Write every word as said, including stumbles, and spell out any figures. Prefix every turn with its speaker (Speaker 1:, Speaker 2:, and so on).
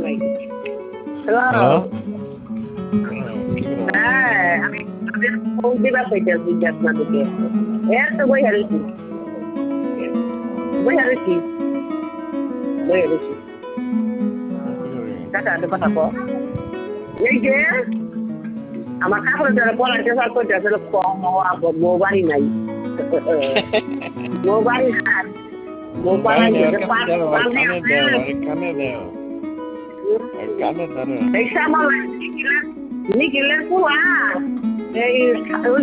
Speaker 1: নাই hello
Speaker 2: hello?
Speaker 1: হ্যাঁ আমি আপনাদের ফোন দিবার কইতাছি যে আপনাদেরকে এর তো বই হারিয়েছি বই হারিয়েছি বই হারিয়েছি কাকা একটা কথা কো এই যে আমার কাপড় যারা পড়াইতে সার করতে আসলে কম মোবাইল নাই মোবাইল নাই মোবাইল
Speaker 2: কানে দাও কানে দাও কানে দাও কানে দাও
Speaker 1: এই সামাল নিখিলের নিখিলের কুয়া এই